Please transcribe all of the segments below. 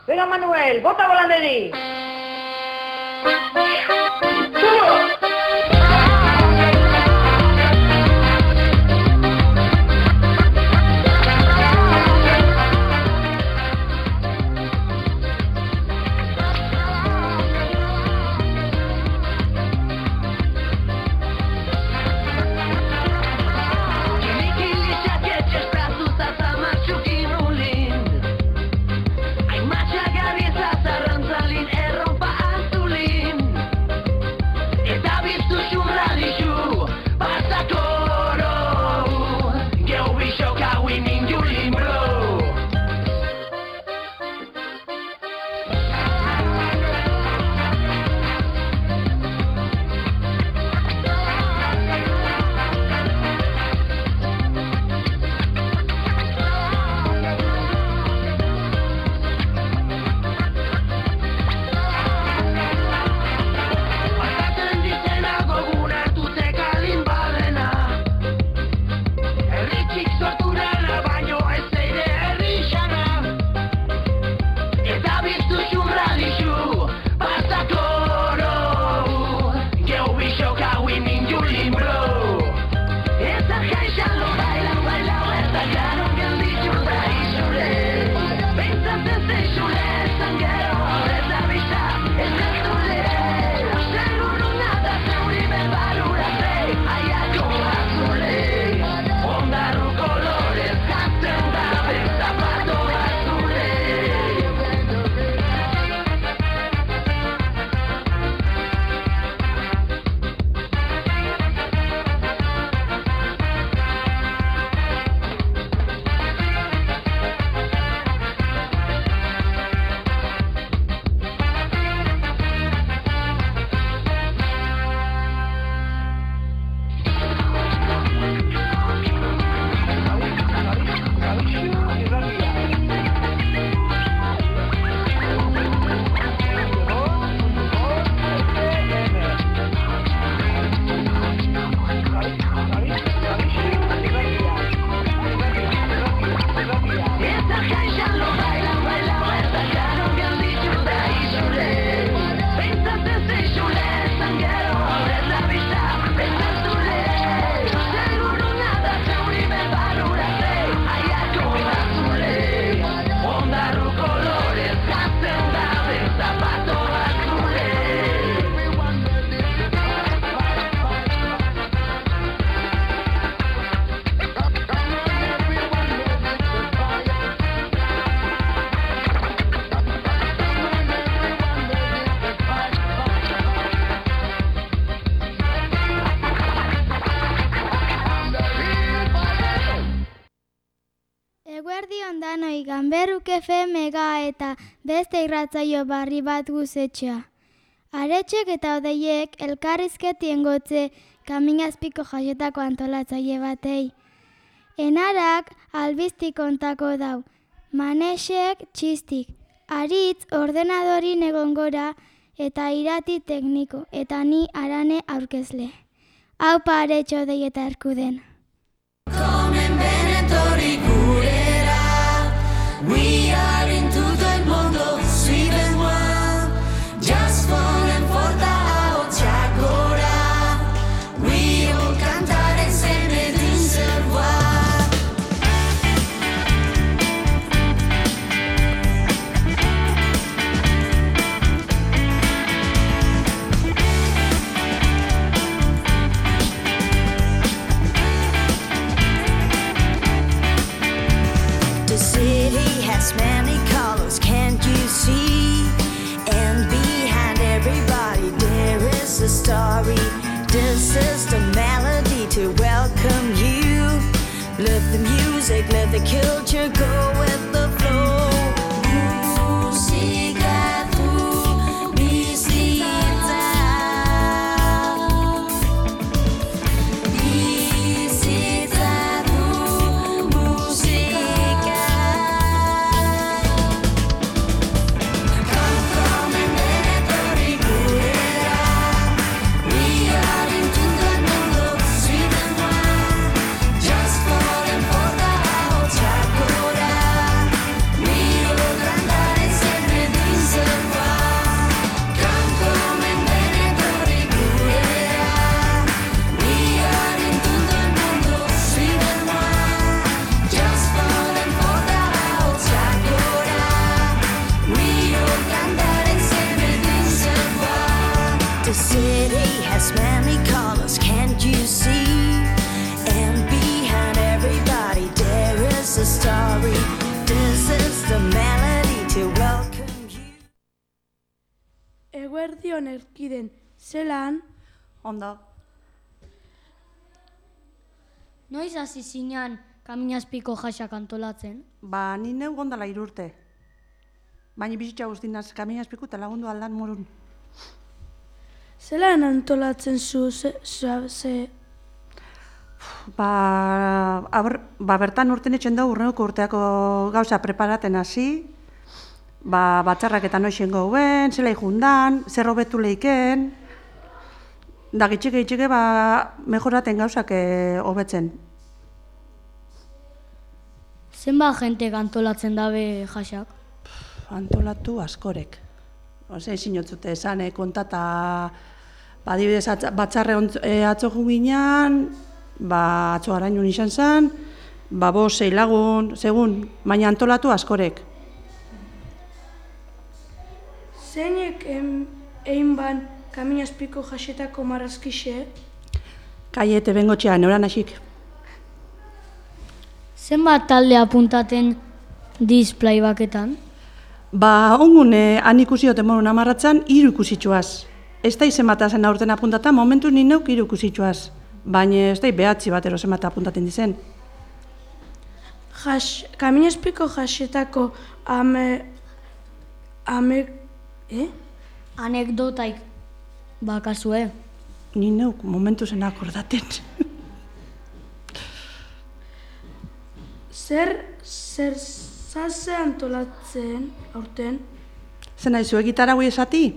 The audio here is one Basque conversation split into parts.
Venga, Manuel, bota volanderi. Ganberuk FM-ga eta beste irratzaio barri bat guzetxea. Aretxek eta odeiek elkarrizketien gotze kaminazpiko jaietako antolatzaile batei. Enarak albiztik kontako dau, Manesek txistik, Aritz ordenadorin egongora eta irati tekniko, eta ni Arane aurkezle. Aupa Aretxo odei eta erkuden. Komen benetorri gurera, we are into the mondo, sweet and wild, just fun and forta ahotxakora, we all cantaren zene din zerbait. The city has many colors, can't you see? And behind everybody there is a story. This is the melody to welcome you. Love the music, love the culture, go with the flow. Música tu visita. Visita tu música. Come and benetori gurera. We are into the mundo, sweet and wild. Just for and for the ahotxakora. city has many colors, can't you see? And behind everybody there is a story. This is the melody to welcome you. Eguerdion erkiden, zelan? Ondo. Noiz hasi zinean Kaminazpiko jasak antolatzen? Ba, ni neu gondala 3 urte. Baina bizitza guztinaz Kaminazpiku eta lagundu aldan morun. Zelan antolatzen zu, Ba, bertan urten etxen da urreneko urteako gauza preparaten hasi, batzarrak eta noixen gauen, zela jundan, zer hobetu leiken, da gitxike, mejoraten gauzak hobetzen. Zenbat jentek antolatzen dabe jasak? Antolatu askorek. Ezin jotzute esan, kontata, adibidez, batzarre atzo ginean, atzo arainun izan zen, 5-6 lagun, segun, baina antolatu askorek. Zeinek egin ban Kaminazpiko jasetako marrazkixe? Kaiete bengotxean, euran hasik. Zenbat talde apuntaten display baketan? Ongun, han ikusi oten morun amarratzen, 3 ikusitxuaz. Ez da izen bat zen aurten apuntatan, momentu ni neuk 3 ikusitxuaz. Baina ez da 9 bat erozen bat apuntaten dizen. Kaminazpiko jasetako Anekdotaik bakazue. Ni neuk momentu zen akordaten. Zer zase antolatzen aurten? Zer nahi zu egitarau esati?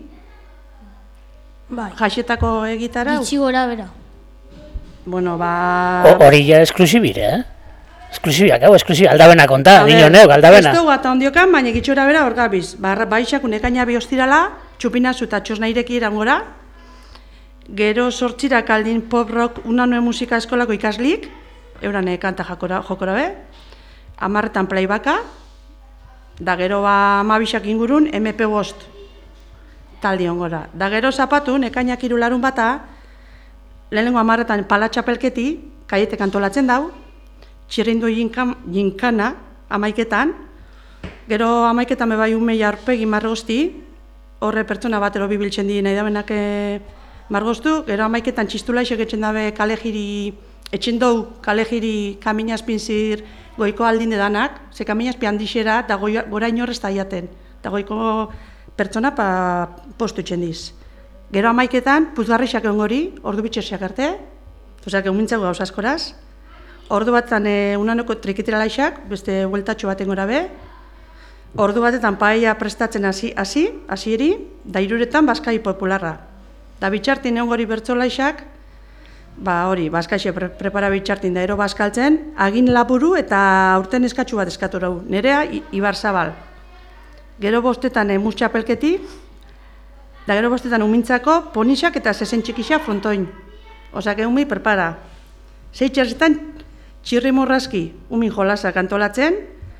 Bai. Jasetako egitarau? Gitxi gora bera. Bueno, Hori ja esklusibire, Esklusibiak, aldabena konta, dino neuk, aldabena. Ez dugu eta ondiokan, baina gitxora bera hor gabiz. Baixak unekaina bi ostirala, txupinazu eta txosnaireki irangora, gero 8 aldin pop rock unanue musika eskolako ikaslik, euran kanta jokora be, 10 playbacka, da gero 12 ingurun MP5 taldi ongora. Da gero zapatun, ekainak 3 larun bata, lehenengo 10 palatxapelketi, kaietek antolatzen dau, txirrindu jinkana, 11, gero 11 mebai umei arpegi margozti, horre pertsona batero bibiltzen di nahi dabenak margoztu, gero 11 txistula isek etxen dabe kalejiri, etxen dou kalejiri Kaminazpinzir goiko aldin edanak, ze Kaminazpi handixera eta gora inorrez taiaten, eta goiko pertsona postu etxen diz. Gero 11 puzgarrixak ongori, ordu bitxersiak arte, ozak egun mintzago gauz askoraz, ordu batetan unanoko trikitiralaixak, beste bueltatxo baten gora be, ordu batetan paella prestatzen hasieri, da 3 Baskai popularra. Da bitxartin egon gori bertzolaixak, hori, Baskaixe prepara bitxartin da ero baskaltzen, agin laburu eta aurten eskatxu bat eskatu rau, nerea Ibar Zabal. Gero 5 mustxapelketi, da gero 5 umintzako ponixak eta 6 txikixak frontoin. Osak egun mi prepara. 6 txerzetan txirri morrazki umin jolasak antolatzen,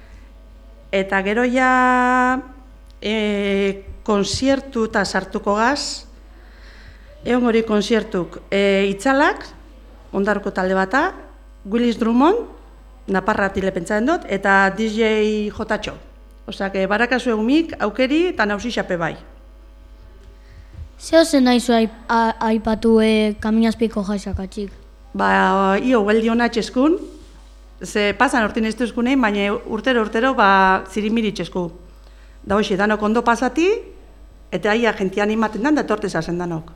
eta gero ja konziertu eta sartuko gaz, egon hori konziertuk Itzalak, Ondarruko talde bata, Willis Drummond, Naparra tile pentsatzen dut, eta DJ Jotatxo. Osak, barakazu egumik, aukeri eta nausixape bai. Zeo zen nahi zu aipatu Kaminazpiko jasak atxik? Io, hueldi hona txeskun, ze pasan hortin ez duzkunein, baina urtero zirimiri txesku. Da hoxe, danok ondo pasati, eta aia jentian imaten dan, da tortez hazen danok.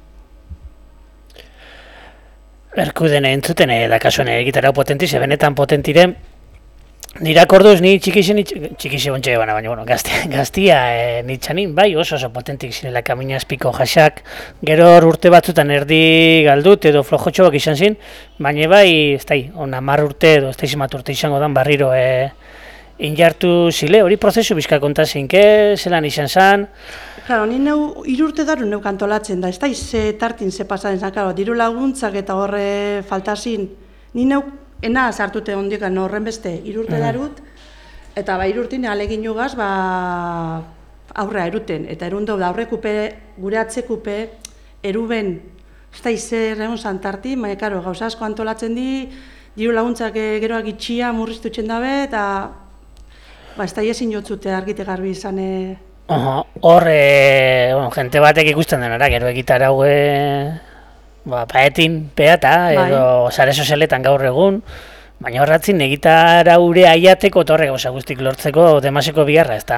Erkuden entzuten dakasuen gitarra potenti, ze benetan potentiren, nirak orduz ni txikixe bontxe baina, bueno, gaztia nitzanin, bai oso potentik zinela Kaminazpiko jasak, gero urte batzutan erdi galdut edo flojotxoak izan zin, baina bai, ez da, 10 urte edo ez da izimat urte izango dan barriro injartu zile, hori prozesu bizka kontazin, zelan izan zan? Claro, ni 3 urte daru neuk antolatzen da, ez da ze tartin ze pasaden zan, claro, diru laguntzak eta horre faltazin, ni neuk ena sartute ondiokan horren beste 3 urte darut, eta 3 urtin alegin jugaz aurrea eruten, eta erun da aurrekupe, gure atzekupe, eruben ez da izer egon zantarti, baina, karo, gauza asko antolatzen diru laguntzak geroak itxia murriztutzen dabe, eta ez da ezin jotzute argite garbi izan. Hor, jente batek ikusten denara, gero egitarau paetin peata, edo sare sozialetan gaur egun, baina horratzin egitaraure aiateko torre gauza guztik lortzeko demaseko biharra, ez da?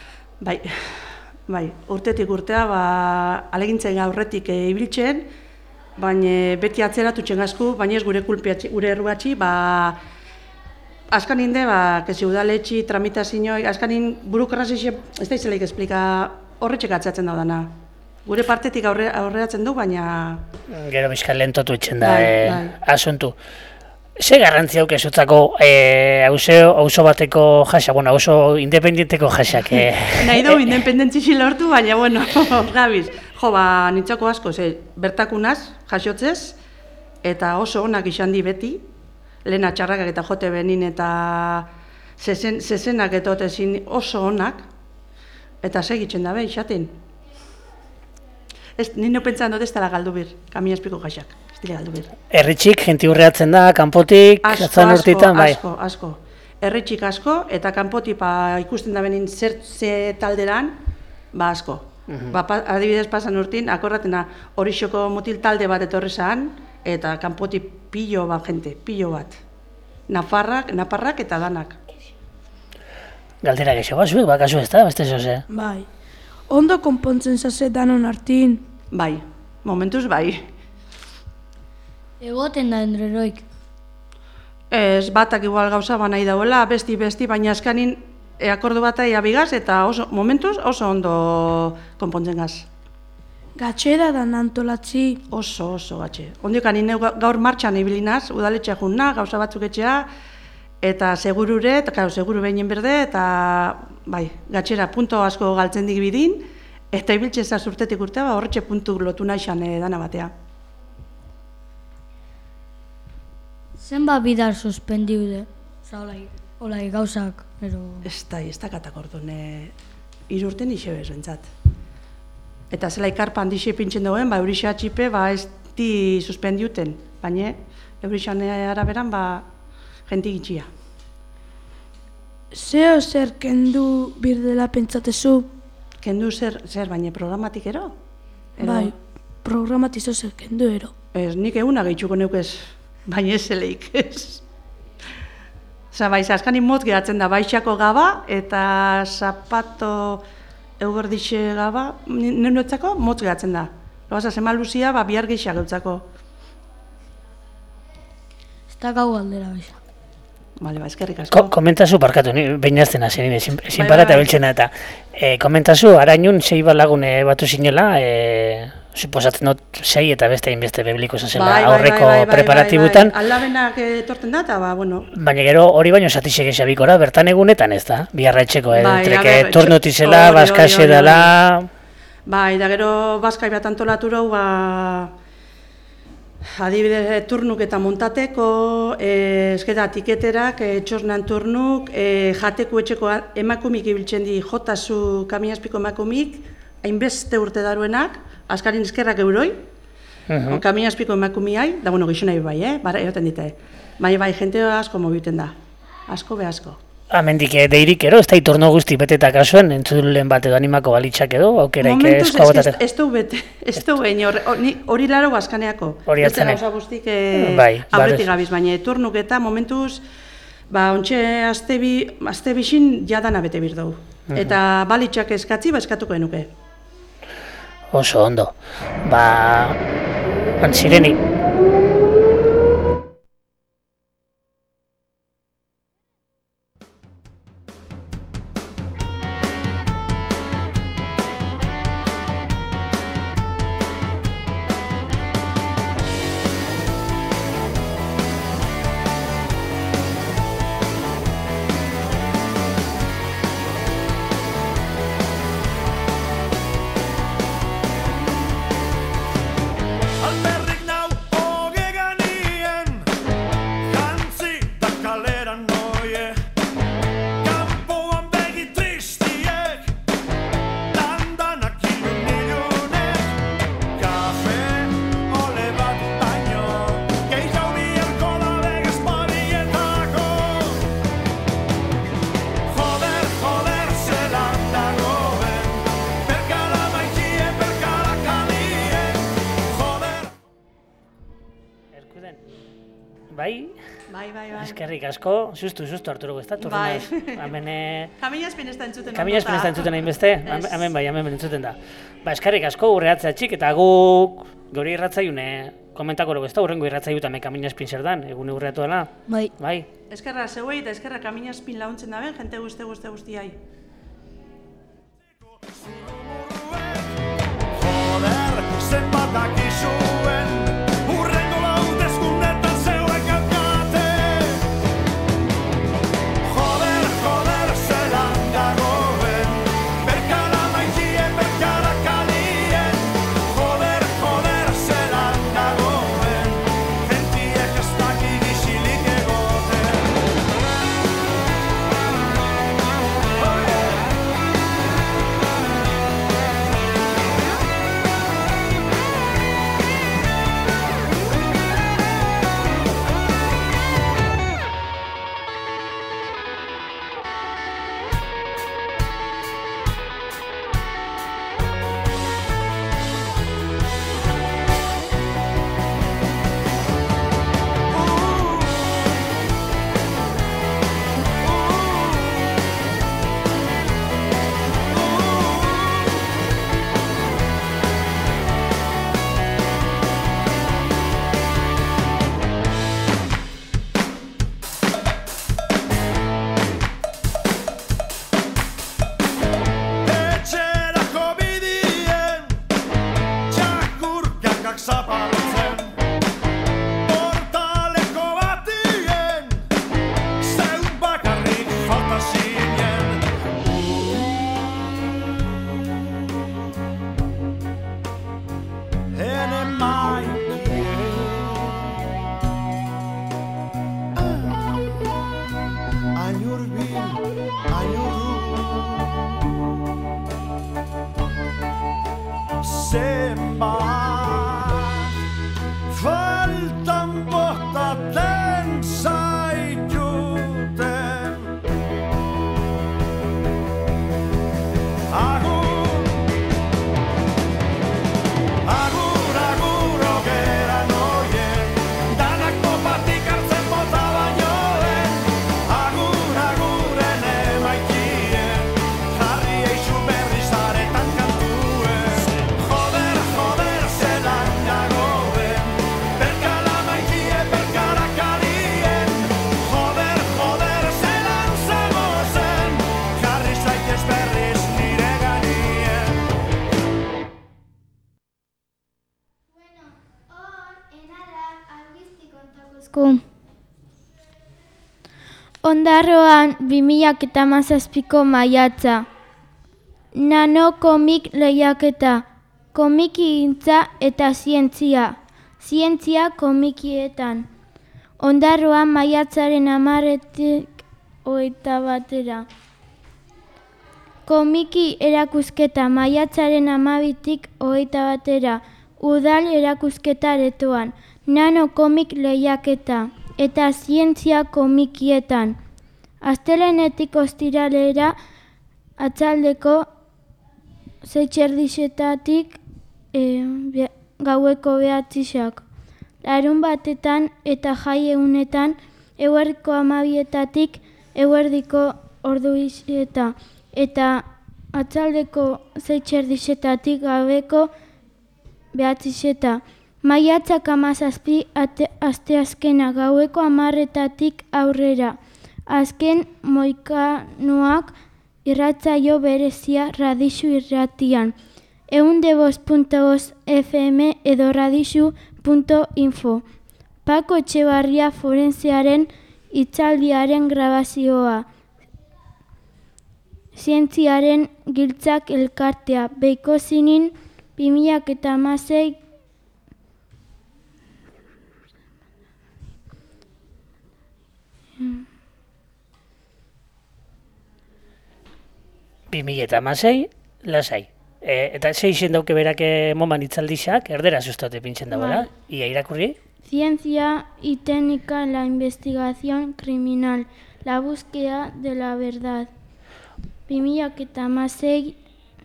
Bai, urtetik urtea, alegintzen aurretik ibiltzen, baina beti atzeratutzen gazku, baina ez gure kulpiatzi, gure errugatzi, azkanin de, kezi udaletxi, tramitazioa, azkanin burokrazia, ez da izelaik esplika horretxek atzatzen daudana. Gure partetik aurreatzen du, baina... Gero bizkal lentotu etxen da, asuntu. Ze garrantzi hauke zutzako auzo bateko jasa, auzo independienteko jasak? Nahi dugu independentzi lortu, baina, gabiz. Nintzako asko, bertakunaz, jasotzez, eta oso onak izan di beti, lehena txarrakak eta jote benin eta zezenak etotezin oso onak, eta segitzen dabe, isatin. Nino pentsan dut ez dela galdu bir, Kamina Azpiko jasak, ez dira galdu bir. Erritxik, jenti urreatzen da, kanpotik, atzan urtitan, bai? Asko. Erritxik asko, eta kanpotik ikusten da benin ze talderan, asko. Adibidez pasan urtin, akorratena horixoko mutil talde bat etorri zan, eta kanpotik pilo bat jente, pilo bat. Naparrak eta danak. Galdera gexo basuek, bakazu ez da, beste zoze? Bai. Ondo konpontzen zase danon artin? Bai, momentuz bai. Egoten da endreroik? Ez, batak igual gauza nahi dauela, besti, baina azkanin akordu bat abigaz eta momentuz oso ondo konpontzen gaz. Gatxera da nantolatzi? Oso gatxe. Ondik anine gaur martxan ibilinaz, udaletxea junna, gauza batzuk etxea, eta segurure, eta seguru behinen berde, eta bai, gatxera punto asko galtzen dik bidin, eta ibiltze zaz urtetik urtea, horretxe puntu lotu naixan dana batea. Zenba bidar suspendiude? Olai gauzak, ero... Ez da katak orduan, 3 urten ixe bezentzat. Eta zela ikarpan dixe pintzen dagoen, eurisa txipe, ez di suspendiuten, baina eurisan araberan, jenti gitxia. Zeo zer kendu birdela pentsatezu? Kendu zer, baina programatik ero? Bai, programatik zer kendu ero. Ez, nik eguna gehitxuko neukez, baina ez zeleik ez. Azkanin motz geratzen da, baixako gaba eta zapato eugerdixe gaba, nenuetzako motz geratzen da. Logaza, zema luzia, bihar gehiago gautzako. Ez da gau galdera baixa. Bale, eskerrik asko. Komentazu, barkatu, behin azten hasi nire, zinpara eta biltzena eta. Komentazu, arainun 6 balagune batu zinela, suposatzen dut 6 eta beste inbeste bebliko zazela aurreko preparatibutan. Aldabenak etorten da, eta Baina gero hori baino satisek esabikora, bertan egunetan ez da, biharra etxeko, treke turnotizela, baskase dela... Bai, da gero baskai bat antolatu rau, adibidez turnuk eta montateko, esketa tiketerak, txosnan turnuk, jateko etxeko emakumik ibiltzen di, jotazu Kamina Azpiko emakumik, hainbeste urte daruenak, azkarin eskerrak euroi, Kamina Azpiko emakumiai, da gixo nahi bai, eroten dite. Baina bai, jente asko mobiten da, asko be asko. Amendik deirik ero, ez da iturno guzti beteta kasuen, entzulen bat edo animako balitxak edo, aukeraik esko botatzen. Ez du bete, ez du behin, hori laro bazkaneako. Hori hartzenek. Ez da gauza guztik aurretik gabiz, baina turnuk eta momentuz, ontxe azte bixin jadana bete bir dugu. Eta balitxak eskatzi, eskatuko enuke. Oso ondo. Sireni. Bai? Bai. Eskerrik asko, sustu Arturo, ez da? Bai. Hemen... Kamilazpen ez da entzuten. Kamilazpen ez da entzuten hain beste? Hemen entzuten da. Eskerrik asko, urreatzea txik, eta guk gori irratzaiune komentako ez da, urrengo irratzaiu eta kamilazpin zer dan, egune urreatu dela? Bai. Eskerra zeuei eta eskerra kamilazpin launtzen daben, jente guztiai. Joder, zenbat dakizuen, hurrengo hauteskundetan zeuek alkate. Joder, zelan dagoen, berkala maitien, berkala kalien. Joder, zelan dagoen, gentiek ez daki gizilik egoten. Zapaltzen portaleko batien zeun bakarrik falta zinen. Ene maitien Ainurbil, faltan botaten zaituten. Agur, ogeran oien, danak popatik hartzen bota bainoen. Agur, ene maitien, jarri eixu berriz aretan kantuen. Joder, zelan dagoen, berkala maitie, berkala kalien. Joder, zelan zagozen, jarri zaitez berriz nire ganien. Ondarroan 2017ko maiatza. Nano komik lehiaketa. Komikigintza eta zientzia. Zientzia komikietan. Ondarroan maiatzaren 10-tik 21. Komiki erakusketa maiatzaren 12-tik 21. Udal erakusketa aretoan. Nano komik lehiaketa eta zientzia komikietan. Astelehenetik ostiralera atzaldeko 6:00 gaueko 9:00. Larunbatetan eta jai egunetan eguerdiko 12:00 eguerdiko orduixeta eta atzaldeko 6:00 gaueko 9:00. Maiatzak 17 asteazkena gaueko 10:00 aurrera. Azken moikanoak irratsaio berezia Radixu irratian. 105.5 FM edo radixu.info. Pako Etxebarria forensearen hitzaldiaren grabazioa. Zientziaren giltzak elkartea. Beikozinin 2016 2016, lasai. Eta seixen dauke berak moman itzaldixak, erdera sustote pintzen dagoela. Ia irakurri? Ciencia y técnica en la investigación criminal, la búsqueda de la verdad. 2016,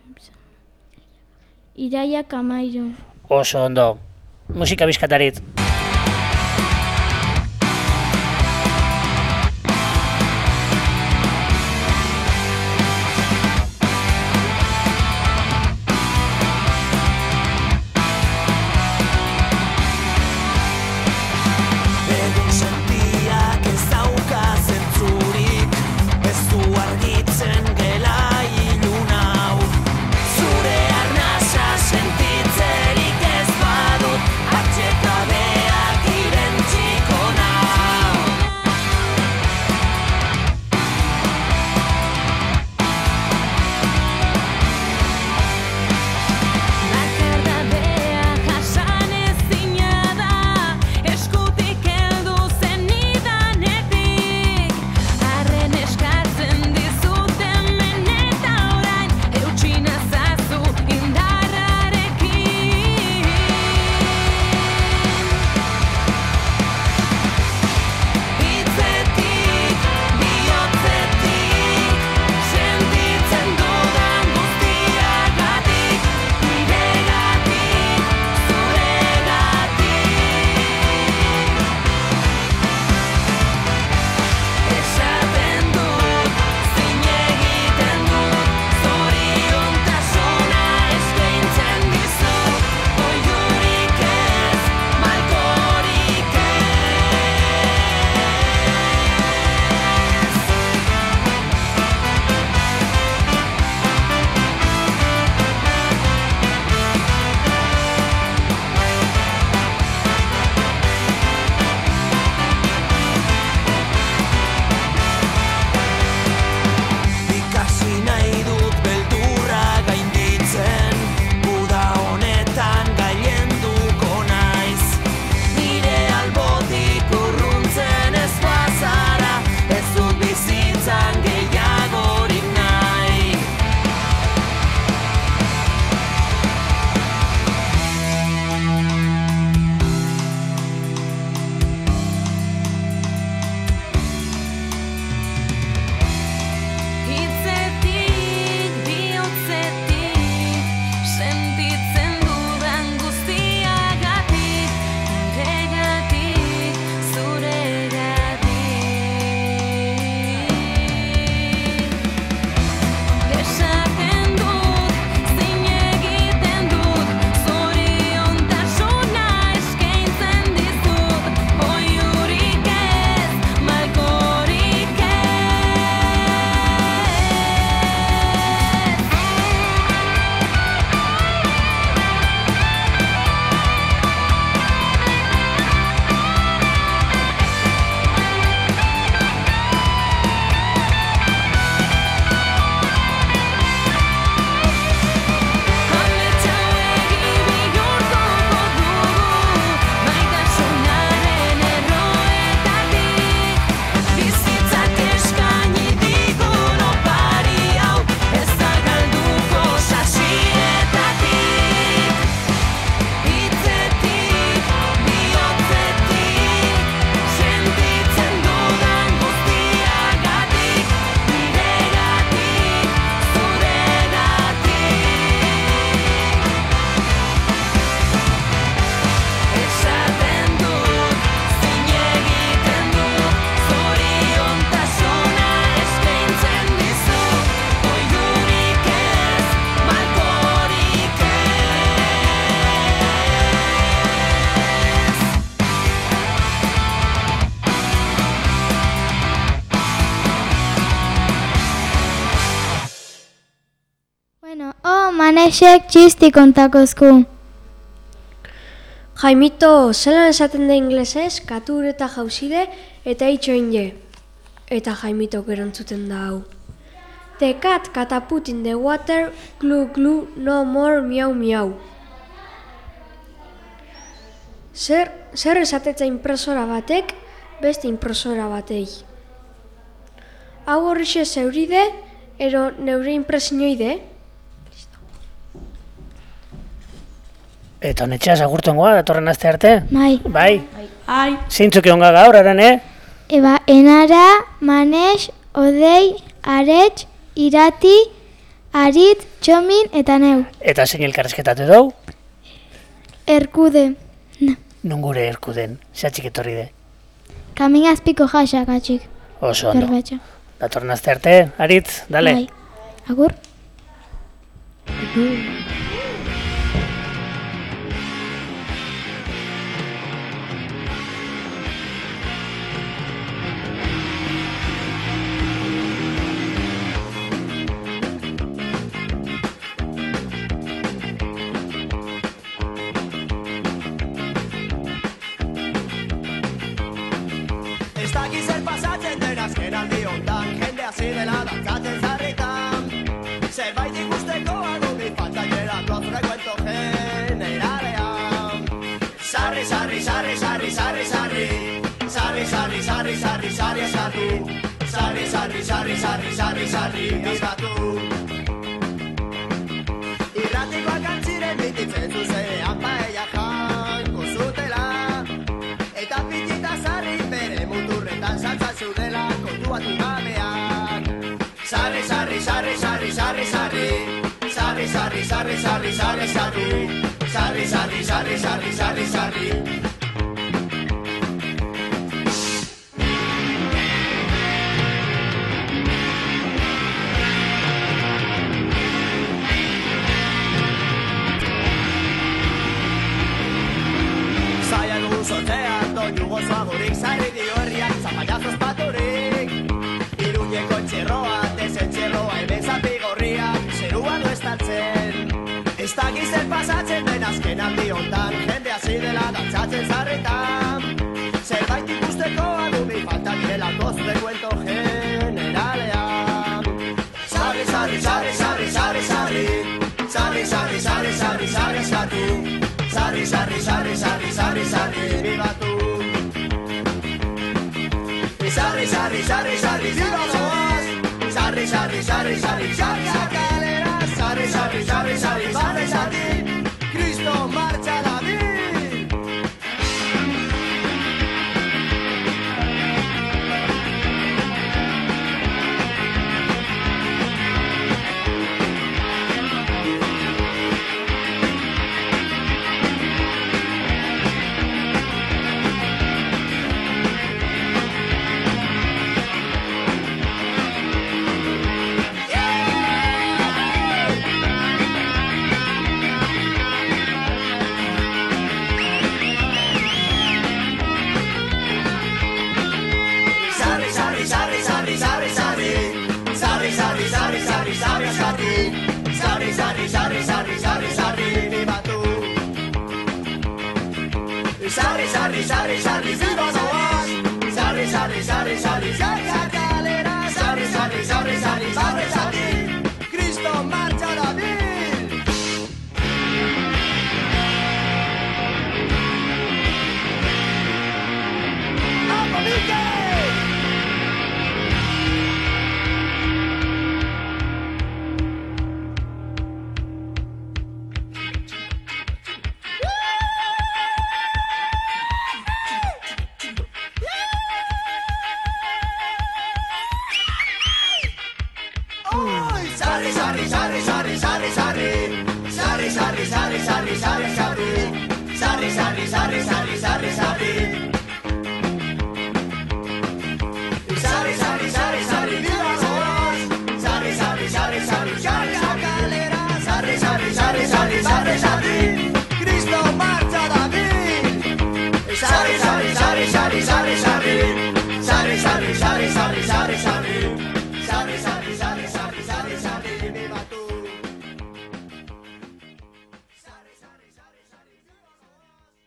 Iraia Kamairu. Oso ondo. Musika bizkatarit. Manesek txisti kontakozku. Jaimito, zelan esaten da inglesez, katur eta jauzide eta itxoinde. Eta Jaimito gerantzuten da hau. The cat catapult in the water, glu glu, no more miau miau. Zer esatetza impresora batek, beste impresora batei. Hau horrixe zeuride, ero neure impresioide. Eta honetxeaz agurtuengoa, datorren aste arte? Bai. Bai. Ai, Zeintzuk egonga gaur, arane? Eba, Enara, Manes, Odei, Arets, Irati, Arit, Txomin eta neu. Eta zein elkarrezketatu dugu? Erkude. Nun gure erkuden, zehatzik etorri de. Kaminazpiko jasak atxik. Oso ondo. Berbetxa. Datorren aste arte, Aritz, dale. Bai. Agur? Ez dakiz zer pasatzen den azken aldi hontan, jende hasi dela dantzatzen zarritan. Zerbait ikusteko adubi falta geratu azure kuento generalean. Sarri, sarri, sarri, sarri, sarri, sarri. Sarri, sarri, sarri, sarri, sarri, sarri. Sarri, sarri, sarri, sarri, sarri, sarri, bizkatu. Irratikoak antziren bititzen zuzenean paella janko zutela. Eta pitita sarri bere muturretan saltzan zudela kontuatu gabeak. Sarri, sarri, sarri, sarri, sarri, sarri. Sarri, sarri, sarri, sarri, sarri, sarri. Sarri, sarri, sarri, sarri, sarri, sarri. Zaila dugu sortzean, doinu gozoagorik zarri dio herriak zapallazos paturik. Iruñeko txerroa, tezen txerroa, hemen zapigorriak, zeruan estaltzen. Ez dakiz zer pasatzen den azken aldi hontan, jende hasi dela dantzatzen zarretan. Zerbait ikusteko adubi falta direlako zure kuento generalean. Sarri, sarri, sarri, sarri, sarri, sarri. Sarri, sarri, sarri, sarri, sarri, sarri. Sarri, sarri, sarri, sarri, sarri, sarri, bibatu. Sarri, sarri, sarri, sarri, bibatoaz. Sarri, sarri, sarri, sarri, sarri, sakalera. Sarri, sarri, sarri, sarri, sarri, sarri. Cristo marcha la vida. Sarri, sarri, sarri, sarri, sarri, sarri. Sarri, sarri, sarri, sarri, sarri, sarri. Sarri, sarri, sarri, sarri, sarri, sarri, bibatu. Sarri, sarri, sarri, sarri, bibatoaz. Sarri, sarri, sarri, sarri, sarri, sakalera. Sarri, sarri, sarri, sarri, sarri, sarri. Cristo marcha la vida. ¡Vamos, Mickey! Sarri, sarri, sarri, sarri, sarri, sarri. Sarri, sarri, sarri, sarri, sarri, sarri. Sarri, sarri, sarri, sarri, sarri, sarri. Sarri, sarri, sarri, sarri, bibatoaz. Sarri, sarri, sarri, sarri, sarri, sakalera. Sarri, sarri, sarri, sarri, sarri, sarri. Cristo marcha David. Sarri, sarri, sarri, sarri, sarri, sarri. Sarri, sarri, sarri, sarri, sarri, sarri.